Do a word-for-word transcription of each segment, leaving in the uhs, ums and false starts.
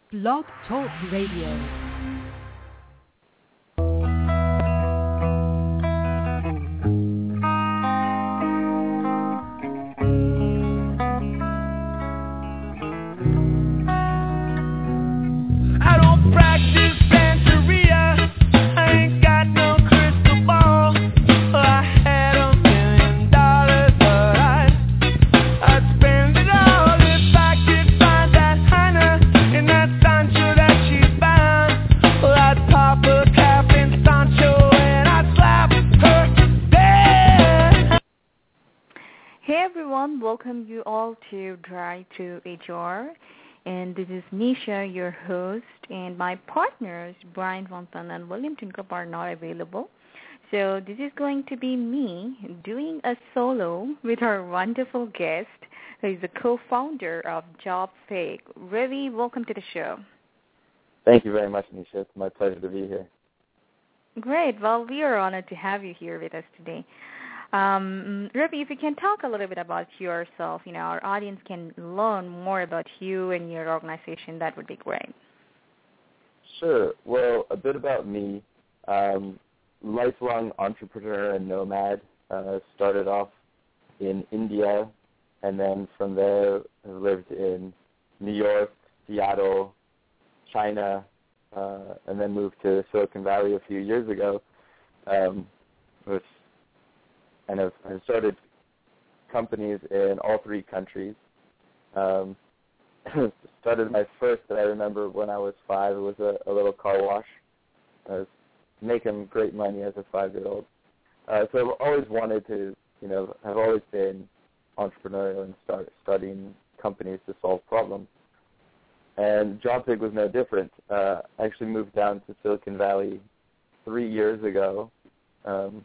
Blog Talk Radio. Welcome you all to Drive to H R, and this is Nisha, your host, and my partners, Brian Vontan and William Tinkup, are not available. So this is going to be me doing a solo with our wonderful guest, who is the co-founder of JobFake. Ravi, welcome to the show. Thank you very much, Nisha. It's my pleasure to be here. Great. Well, we are honored to have you here with us today. Um, Ravi, if you can talk a little bit about yourself, you know, our audience can learn more about you and your organization, that would be great. Sure. Well, a bit about me. Um, lifelong entrepreneur and nomad. Uh, started off in India, and then from there lived in New York, Seattle, China, uh, and then moved to Silicon Valley a few years ago. Um, with And I've, I've started companies in all three countries. Um, started my first that I remember when I was five. It was a, a little car wash. I was making great money as a five-year-old. Uh, so I've always wanted to, you know, I've always been entrepreneurial and start starting companies to solve problems. And JobFake was no different. Uh, I actually moved down to Silicon Valley three years ago. Um,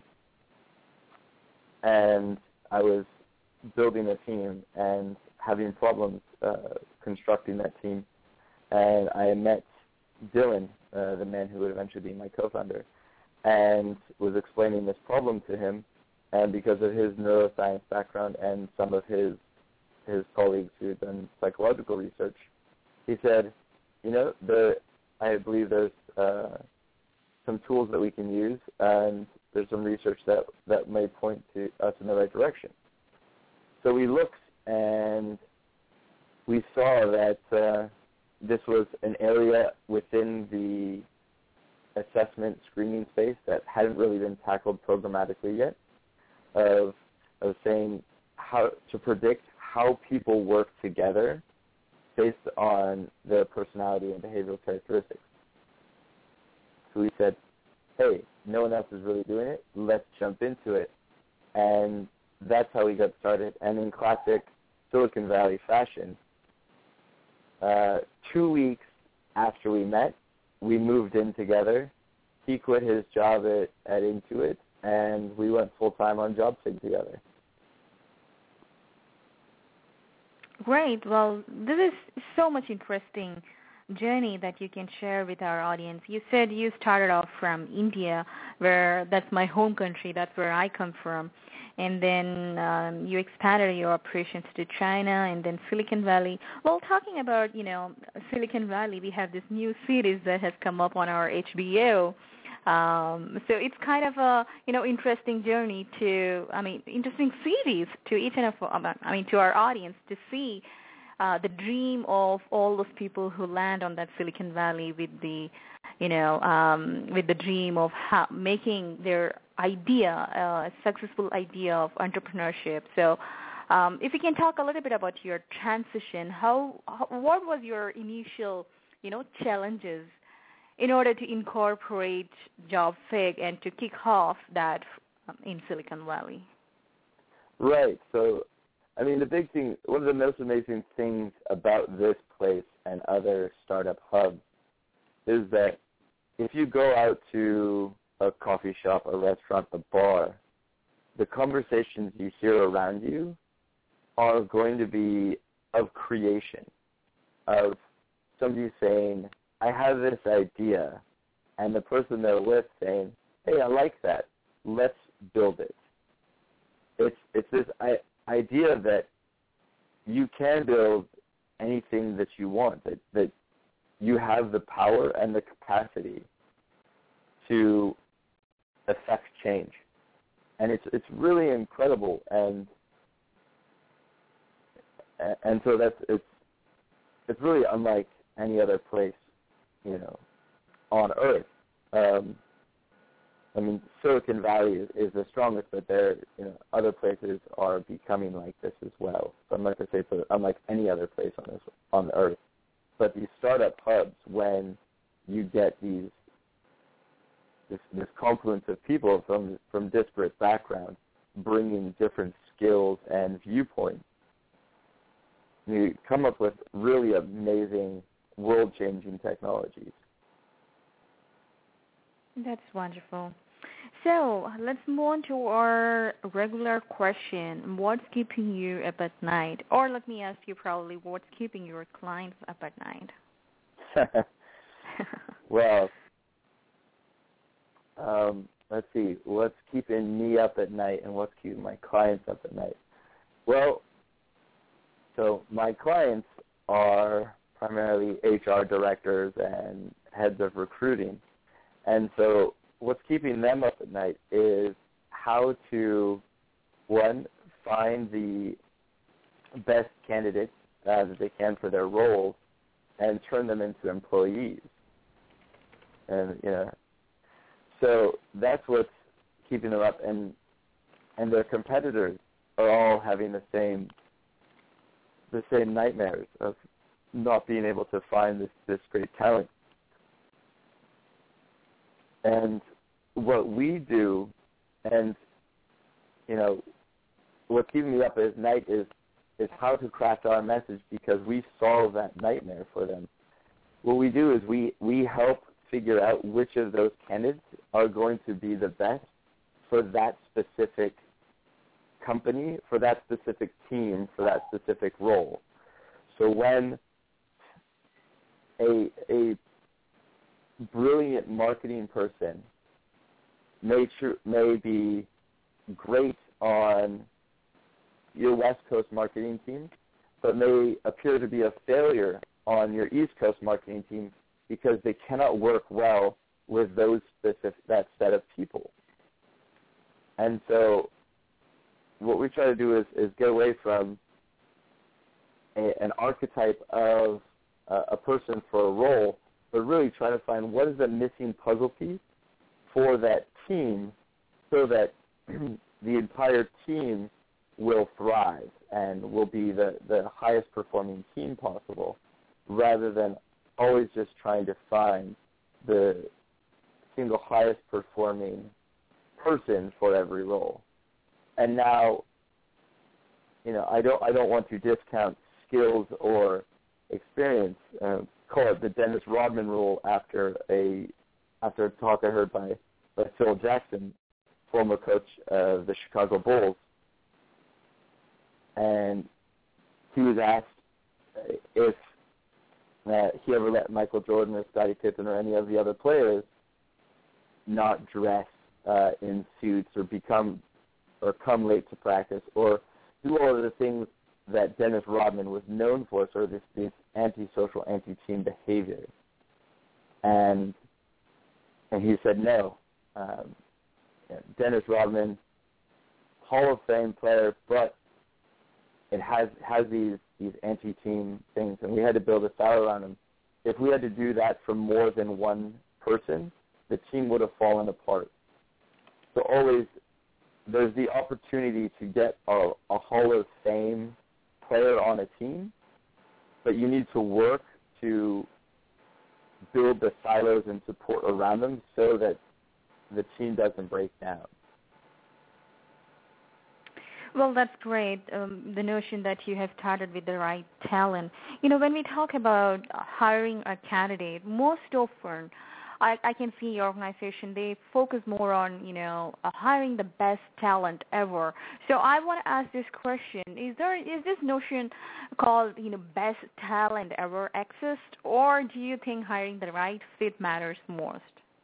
And I was building a team and having problems uh, constructing that team. And I met Dylan, uh, the man who would eventually be my co-founder, and was explaining this problem to him. And because of his neuroscience background and some of his his colleagues who had done psychological research, he said, you know, the, I believe there's uh, some tools that we can use, and there's some research that, that may point to us in the right direction. So we looked, and we saw that uh, this was an area within the assessment screening space that hadn't really been tackled programmatically yet, of, of saying how to predict how people work together based on their personality and behavioral characteristics. So we said, hey, no one else is really doing it, let's jump into it. And that's how we got started. And in classic Silicon Valley fashion, uh, two weeks after we met, we moved in together. He quit his job at, at Intuit, and we went full-time on JobFake together. Great. Well, this is so much interesting journey that you can share with our audience. You said you started off from India, where that's my home country, that's where I come from, and then um, you expanded your operations to China and then Silicon Valley. Well, talking about, you know, Silicon Valley, we have this new series that has come up on our H B O. Um, so it's kind of a, you know, interesting journey to, I mean, interesting series to each and every, I mean, to our audience to see Uh, the dream of all those people who land on that Silicon Valley with the, you know, um, with the dream of how, making their idea uh, a successful idea of entrepreneurship. So, um, if you can talk a little bit about your transition, how, how what was your initial, you know, challenges in order to incorporate JobFake and to kick off that um, in Silicon Valley? Right. So, I mean, the big thing, one of the most amazing things about this place and other startup hubs is that if you go out to a coffee shop, a restaurant, a bar, the conversations you hear around you are going to be of creation, of somebody saying, I have this idea, and the person they're with saying, hey, I like that, let's build it. It's, it's this I, idea that you can build anything that you want, that, that you have the power and the capacity to affect change. And it's it's really incredible, and and so that's it's it's really unlike any other place, you know, on Earth. Um, I mean, Silicon Valley is, is the strongest, but there, you know, other places are becoming like this as well. So I'm not going to say it's unlike any other place on this on Earth. But these startup hubs, when you get these this, this confluence of people from from disparate backgrounds, bringing different skills and viewpoints, you come up with really amazing, world-changing technologies. That's wonderful. So let's move on to our regular question. What's keeping you up at night? Or let me ask you probably, what's keeping your clients up at night? Well, um, let's see. What's keeping me up at night and what's keeping my clients up at night? Well, so my clients are primarily H R directors and heads of recruiting. And so what's keeping them up at night is how to, one, find the best candidates uh, that they can for their roles and turn them into employees. And, you know, so that's what's keeping them up. And, and their competitors are all having the same the same nightmares of not being able to find this, this great talent. And what we do, and, you know, what's keeping me up at night is, is how to craft our message, because we solve that nightmare for them. What we do is we, we help figure out which of those candidates are going to be the best for that specific company, for that specific team, for that specific role. So when a a brilliant marketing person may tr- may be great on your West Coast marketing team, but may appear to be a failure on your East Coast marketing team because they cannot work well with those specific that set of people. And so what we try to do is, is get away from a, an archetype of uh, a person for a role, but really try to find what is the missing puzzle piece for that team so that the entire team will thrive and will be the, the highest performing team possible, rather than always just trying to find the single highest performing person for every role. And now, you know, I don't I don't want to discount skills or experience. Uh, call it the Dennis Rodman rule after a after a talk I heard by, by Phil Jackson, former coach of the Chicago Bulls. And he was asked if uh, he ever let Michael Jordan or Scottie Pippen or any of the other players not dress uh, in suits or become or come late to practice or do all of the things that Dennis Rodman was known for, sort of this, this antisocial, anti-team behavior. And and he said no. Um, Dennis Rodman, Hall of Fame player, but it has has these these anti-team things, and we had to build a style around him. If we had to do that for more than one person, the team would have fallen apart. So always there's the opportunity to get a, a Hall of Fame player on a team, but you need to work to build the silos and support around them so that the team doesn't break down. Well, that's great, um, the notion that you have started with the right talent. You know, when we talk about hiring a candidate, most often I, I can see your organization, they focus more on, you know, uh, hiring the best talent ever. So I want to ask this question. Is there is this notion called, you know, best talent ever exist, or do you think hiring the right fit matters most?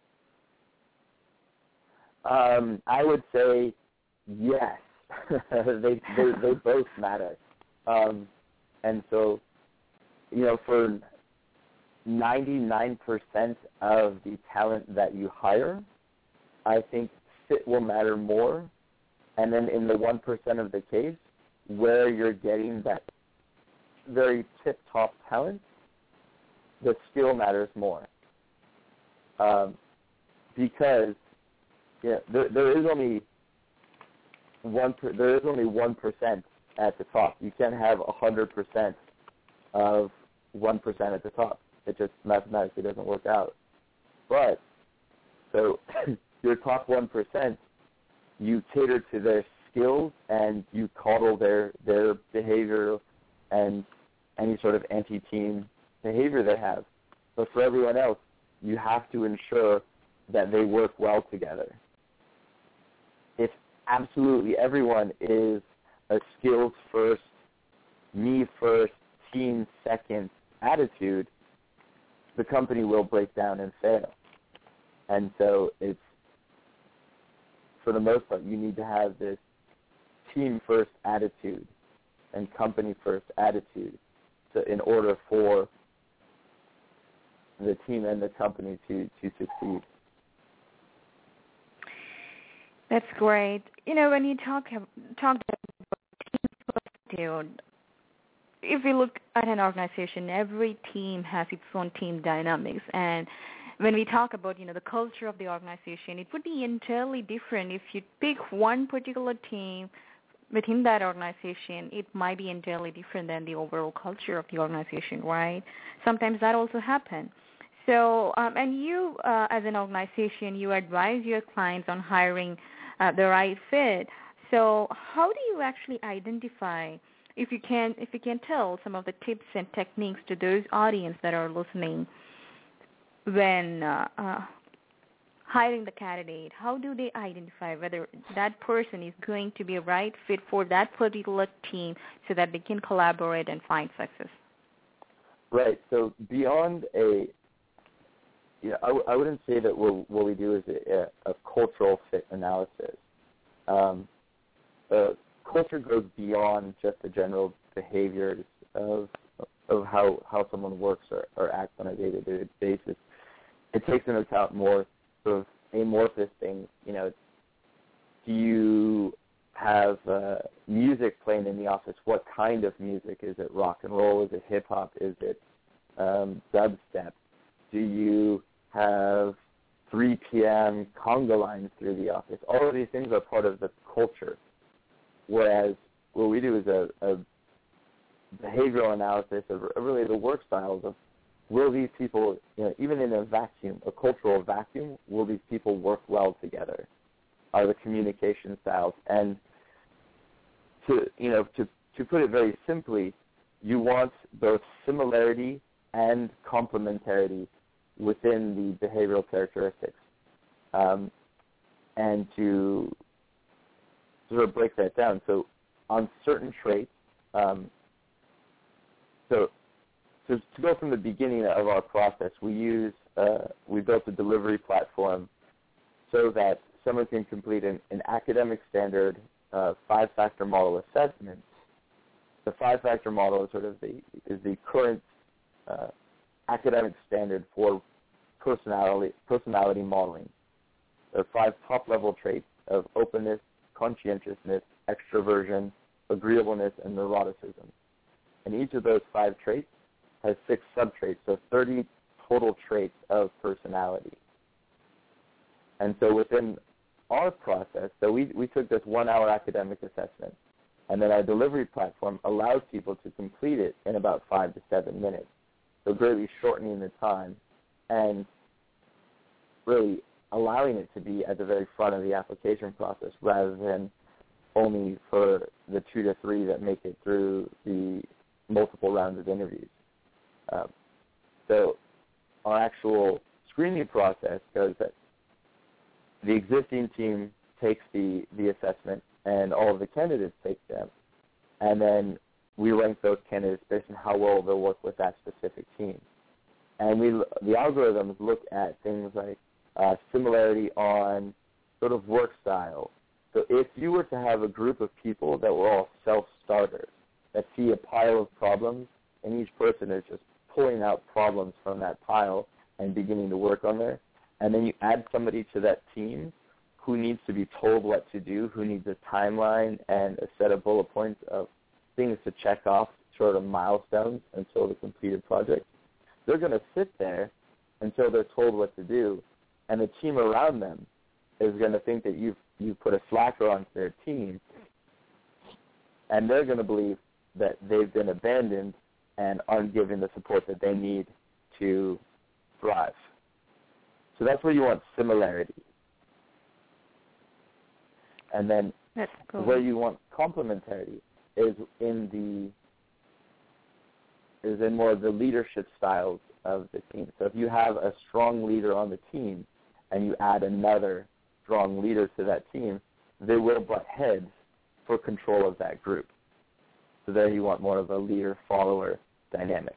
Um, I would say yes. they, they they both matter. Um, and so, you know, for ninety-nine percent of the talent that you hire, I think fit will matter more. And then in the one percent of the case, where you're getting that very tip-top talent, the skill matters more. Um, because yeah, there, there is only one per, there is only one percent at the top. You can't have a hundred percent of one percent at the top. It just mathematically doesn't work out. But so your top one percent, you cater to their skills and you coddle their their behavior and any sort of anti-team behavior they have. But for everyone else, you have to ensure that they work well together. If absolutely everyone is a skills first, me first, team second attitude, the company will break down and fail. And so it's, for the most part, you need to have this team first attitude and company first attitude to, in order for the team and the company to, to succeed. That's great. You know, when you talk talk about team first attitude, if we look at an organization, every team has its own team dynamics. And when we talk about, you know, the culture of the organization, it would be entirely different. If you pick one particular team within that organization, it might be entirely different than the overall culture of the organization, right? Sometimes that also happens. So, um, and you, uh, as an organization, you advise your clients on hiring uh, the right fit. So how do you actually identify, if you can, if you can tell some of the tips and techniques to those audience that are listening when uh, uh, hiring the candidate, how do they identify whether that person is going to be a right fit for that particular team so that they can collaborate and find success? Right. So beyond a, you know, I, w- I wouldn't say that what, what we do is a, a cultural fit analysis. Um, uh, culture goes beyond just the general behaviors of of how, how someone works or, or acts on a day-to-day basis. It takes into account more sort of amorphous things. You know, do you have uh, music playing in the office? What kind of music? Is it rock and roll? Is it hip-hop? Is it um, dubstep? Do you have three p.m. conga lines through the office? All of these things are part of the culture, whereas what we do is a, a behavioral analysis of really the work styles of, will these people, you know, even in a vacuum, a cultural vacuum, will these people work well together? Are the communication styles? And to, you know, to, to put it very simply, you want both similarity and complementarity within the behavioral characteristics. Um, and to sort of break that down, so on certain traits, um, so So to go from the beginning of our process, we use uh, we built a delivery platform so that someone can complete an, an academic standard uh, five-factor model assessment. The five-factor model is sort of the is the current uh, academic standard for personality personality modeling. There are five top-level traits of openness, conscientiousness, extroversion, agreeableness, and neuroticism. And each of those five traits has six sub-traits, so thirty total traits of personality. And so within our process, so we, we took this one-hour academic assessment, and then our delivery platform allows people to complete it in about five to seven minutes, so greatly shortening the time and really allowing it to be at the very front of the application process rather than only for the two to three that make it through the multiple rounds of interviews. Um, so our actual screening process goes that the existing team takes the, the assessment and all of the candidates take them, and then we rank those candidates based on how well they'll work with that specific team. And we the algorithms look at things like uh, similarity on sort of work style. So if you were to have a group of people that were all self-starters, that see a pile of problems, and each person is just pulling out problems from that pile and beginning to work on there. And then you add somebody to that team who needs to be told what to do, who needs a timeline and a set of bullet points of things to check off, sort of milestones until the completed project. They're going to sit there until they're told what to do, and the team around them is going to think that you've, you've put a slacker onto their team, and they're going to believe that they've been abandoned and aren't given the support that they need to thrive. So that's where you want similarity. And then that's cool. Where you want complementarity is in the is in more of the leadership styles of the team. So if you have a strong leader on the team and you add another strong leader to that team, they will butt heads for control of that group. So there you want more of a leader-follower dynamic.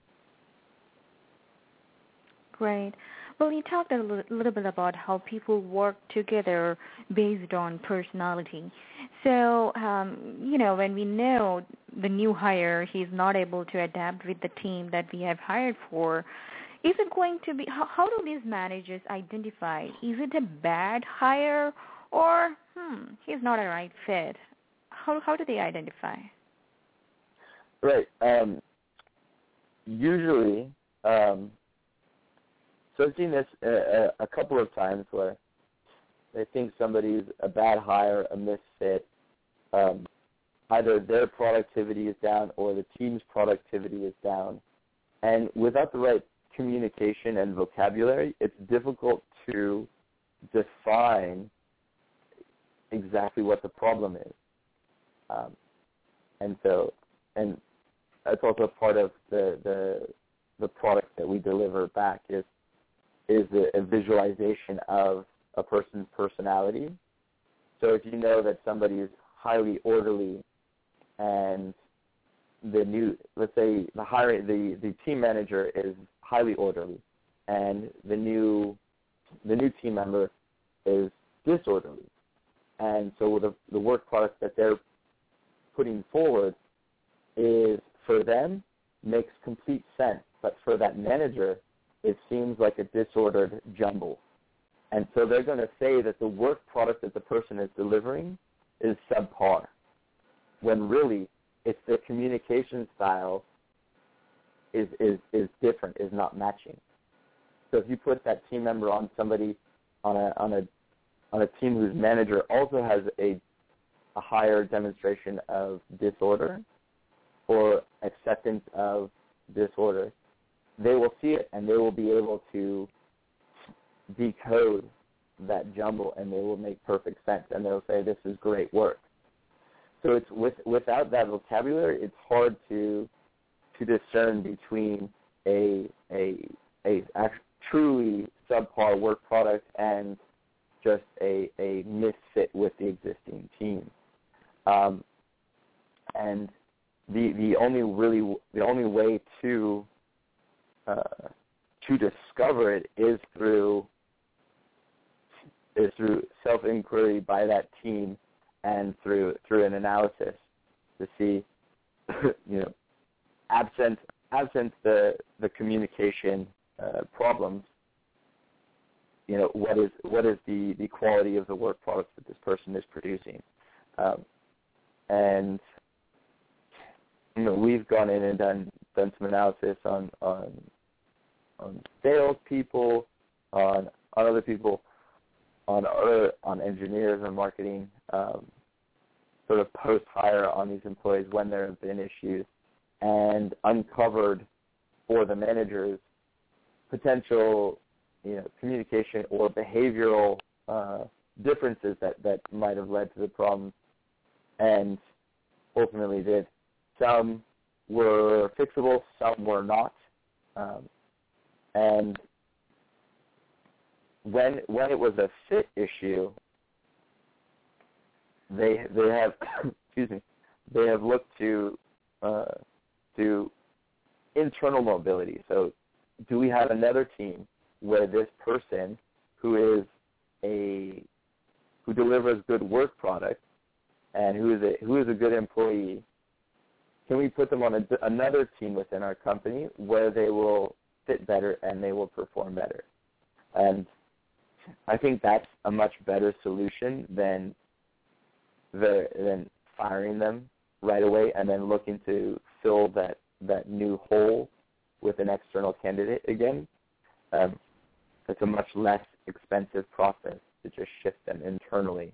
Great. Well, you talked a little, little bit about how people work together based on personality. So, um, you know, when we know the new hire, he's not able to adapt with the team that we have hired for, is it going to be, how, how do these managers identify, is it a bad hire or, hmm, he's not a right fit? How, how do they identify? Right. Um, usually, um, so I've seen this a, a couple of times where they think somebody's a bad hire, a misfit. Um, either their productivity is down or the team's productivity is down. And without the right communication and vocabulary, it's difficult to define exactly what the problem is. Um, and so, and that's also part of the, the the product that we deliver back is is a, a visualization of a person's personality. So if you know that somebody is highly orderly and the new, let's say the hiring, the, the team manager is highly orderly and the new the new team member is disorderly. And so the, the work product that they're putting forward is, for them, makes complete sense. But for that manager, it seems like a disordered jumble. And so they're going to say that the work product that the person is delivering is subpar, when really it's the communication style is, is, is different, is not matching. So if you put that team member on somebody on a on a on a team whose manager also has a a higher demonstration of disorder or acceptance of disorder, they will see it and they will be able to decode that jumble and they will make perfect sense and they'll say, this is great work. So it's with, without that vocabulary, it's hard to to discern between a a a, a truly subpar work product and just a, a misfit with the existing team. Um, and the the only really the only way to uh, to discover it is through is through self-inquiry by that team and through through an analysis to see, you know, absent absent the the communication uh, problems, you know, what is what is the, the quality of the work product that this person is producing, um, and you know, we've gone in and done done some analysis on on on sales people, on on other people, on other on engineers and marketing, um, sort of post hire on these employees when there have been issues, and uncovered for the managers potential, you know, communication or behavioral uh, differences that, that might have led to the problem, and ultimately did. Some were fixable, some were not, um, and when when it was a fit issue, they they have excuse me, they have looked to uh, to internal mobility. So, do we have another team where this person who is a who delivers good work product and who is a who is a good employee can we put them on a, another team within our company where they will fit better and they will perform better? And I think that's a much better solution than the than firing them right away and then looking to fill that, that new hole with an external candidate again. Um, it's a much less expensive process to just shift them internally.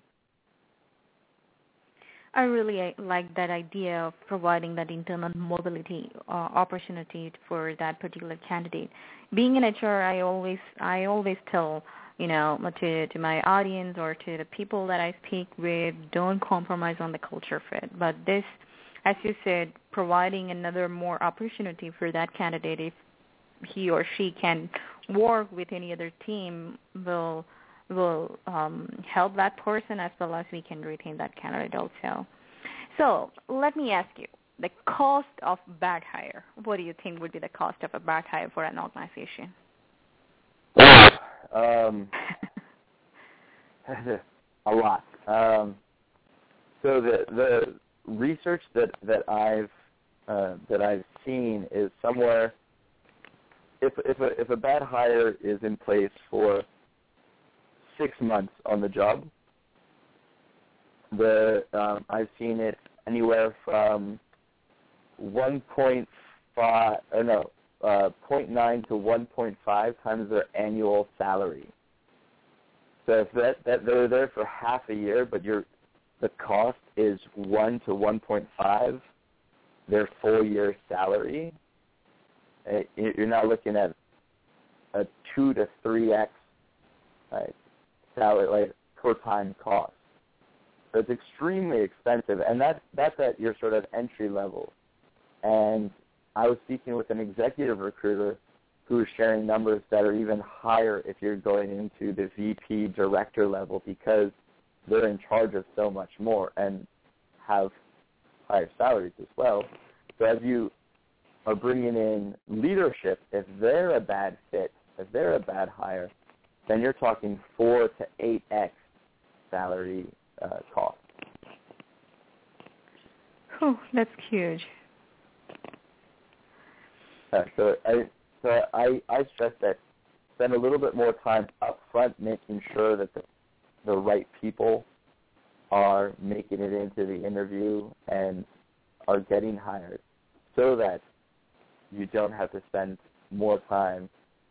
I really like that idea of providing that internal mobility uh, opportunity for that particular candidate. Being in H R, I always I always tell you know to to my audience or to the people that I speak with, don't compromise on the culture fit. But this, as you said, providing another more opportunity for that candidate, if he or she can work with any other team, will will um, help that person as well as we can retain that candidate also. So let me ask you, the cost of bad hire. What do you think would be the cost of a bad hire for an organization? Um, a lot. Um, so the the research that that I've uh, that I've seen is somewhere if if a if a bad hire is in place for six months on the job, the um, I've seen it anywhere from one point five, or no, uh, zero point nine to one point five times their annual salary. So if that, that they're there for half a year, but your the cost is one to one point five their full year salary, you're not looking at a two to three x like salary like per time cost. So it's extremely expensive, and that's that's at your sort of entry level. And I was speaking with an executive recruiter who was sharing numbers that are even higher if you're going into the V P director level, because they're in charge of so much more and have higher salaries as well. So as you are bringing in leadership, if they're a bad fit, if they're a bad hire, then you're talking four to eight x salary uh, cost. Oh, that's huge. Uh, so I so I, I stress that spend a little bit more time up front making sure that the, the right people are making it into the interview and are getting hired, so that you don't have to spend more time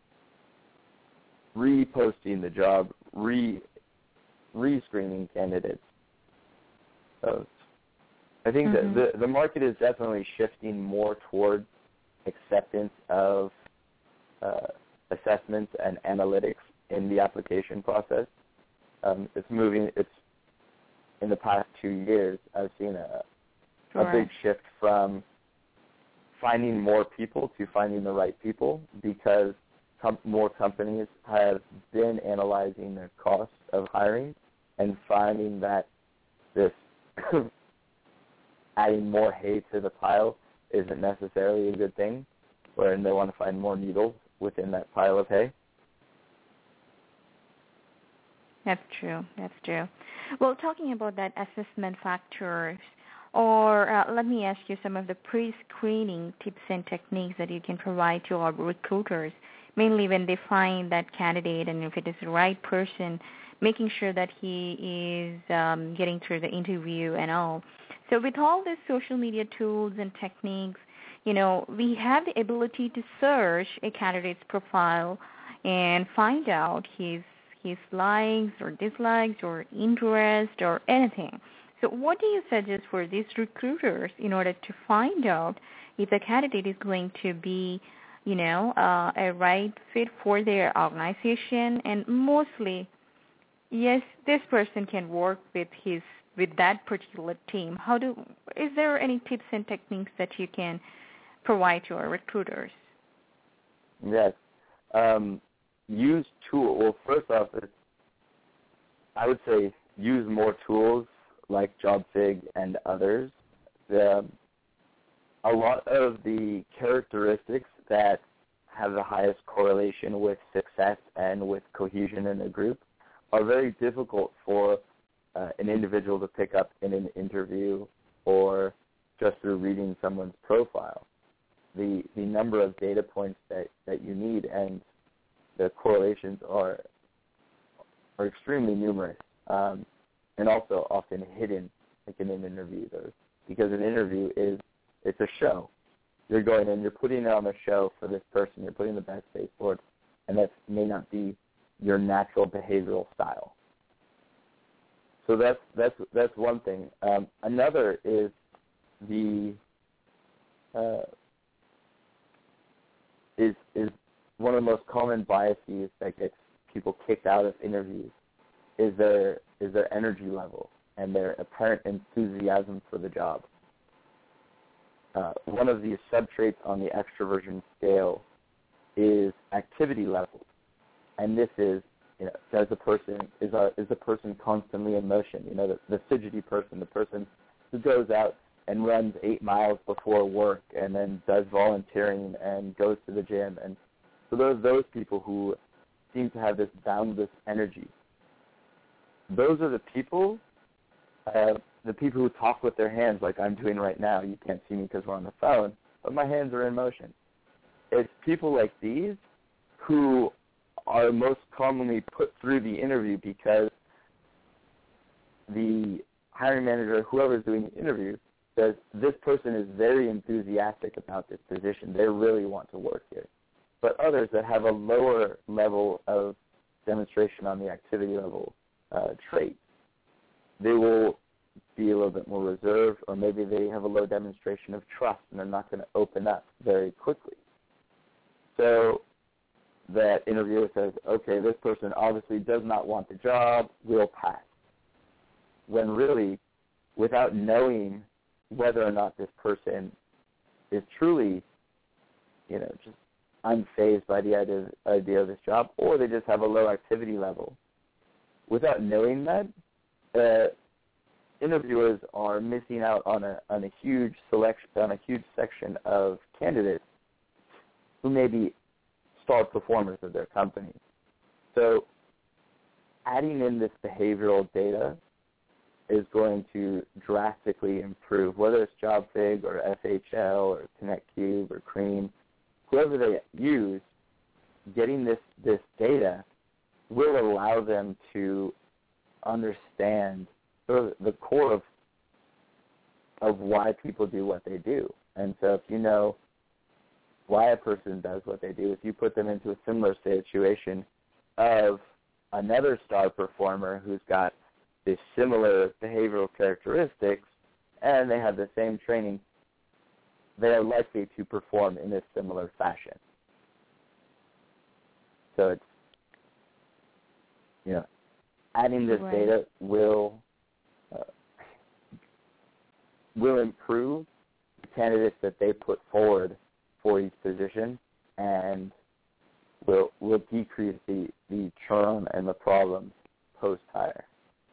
reposting the job, re re-screening candidates. So I think mm-hmm. that the, the market is definitely shifting more towards acceptance of uh, assessments and analytics in the application process. Um, it's moving. It's in the past two years, I've seen a, a big shift from finding more people to finding the right people, because com- more companies have been analyzing the cost of hiring and finding that this adding more hay to the pile isn't necessarily a good thing, where they want to find more needles within that pile of hay. That's true. That's true. Well, talking about that assessment factors, or uh, let me ask you some of the pre-screening tips and techniques that you can provide to our recruiters, mainly when they find that candidate and if it is the right person, making sure that he is um, getting through the interview and all. So with all these social media tools and techniques, you know, we have the ability to search a candidate's profile and find out his his likes or dislikes or interest or anything. So what do you suggest for these recruiters in order to find out if the candidate is going to be, you know, uh, a right fit for their organization, and mostly, yes, this person can work with his with that particular team? How do is there any tips and techniques that you can provide to our recruiters? Yes. Um, use tool. Well, first off, it's, I would say use more tools like JobSig and others. The, a lot of the characteristics that have the highest correlation with success and with cohesion in a group are very difficult for uh, an individual to pick up in an interview or just through reading someone's profile. The the number of data points that, that you need and the correlations are are extremely numerous, um, and also often hidden, like in an interview, though, because an interview is it's a show. You're going in, you're putting on a show for this person, you're putting the best face forward, and that may not be your natural behavioral style. So that's that's that's one thing. Um, another is the uh, is is one of the most common biases that gets people kicked out of interviews is their is their energy level and their apparent enthusiasm for the job. Uh, one of the subtraits on the extroversion scale is activity level, and this is, you know, does the person is a is the person constantly in motion? You know, the, the fidgety person, the person who goes out and runs eight miles before work and then does volunteering and goes to the gym. And so those those people who seem to have this boundless energy. Those are the people, uh, the people who talk with their hands like I'm doing right now. You can't see me because we're on the phone, but my hands are in motion. It's people like these who are most commonly put through the interview because the hiring manager, whoever is doing the interview, says this person is very enthusiastic about this position. They really want to work here. But others that have a lower level of demonstration on the activity level uh, trait, they will be a little bit more reserved, or maybe they have a low demonstration of trust and they're not going to open up very quickly. So that interviewer says, okay, this person obviously does not want the job, we'll pass. When really, without knowing whether or not this person is truly, you know, just unfazed by the idea, idea of this job, or they just have a low activity level. Without knowing that, uh, interviewers are missing out on a on a huge selection, on a huge section of candidates who may be star performers of their company. So adding in this behavioral data is going to drastically improve, whether it's JobFig or F H L or ConnectCube or Cream, whoever they use, getting this, this data will allow them to understand sort of the core of of why people do what they do. And so if you know why a person does what they do, if you put them into a similar situation of another star performer who's got this similar behavioral characteristics and they have the same training, they are likely to perform in a similar fashion. So it's, you know, adding this right. data will uh, will improve the candidates that they put forward for each position, and will will decrease the, the churn and the problems post-hire.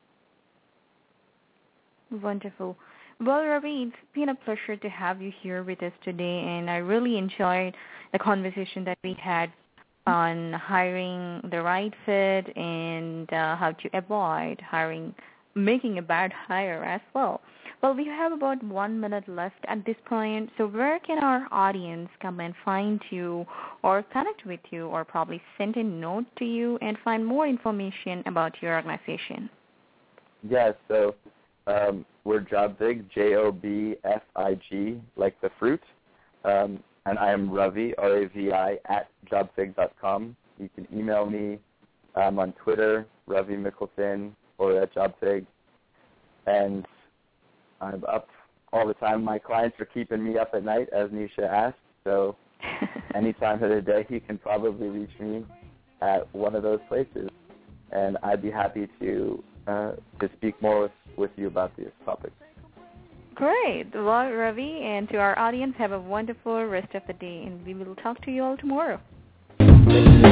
Wonderful. Well, Ravi, it's been a pleasure to have you here with us today, and I really enjoyed the conversation that we had on hiring the right fit and uh, how to avoid hiring, making a bad hire as well. Well, we have about one minute left at this point, so where can our audience come and find you or connect with you or probably send a note to you and find more information about your organization? Yeah, so um, we're JobFig, J O B F I G, like the fruit. Um, and I am Ravi, R A V I, at jobfig dot com. You can email me. I'm on Twitter, Ravi Mickelson, or at JobFig. And I'm up all the time. My clients are keeping me up at night, as Nisha asked. So any time of the day, you can probably reach me at one of those places. And I'd be happy to uh, to speak more with, with you about these topics. Great. Well, Ravi, and to our audience, have a wonderful rest of the day, and we will talk to you all tomorrow. Thank you.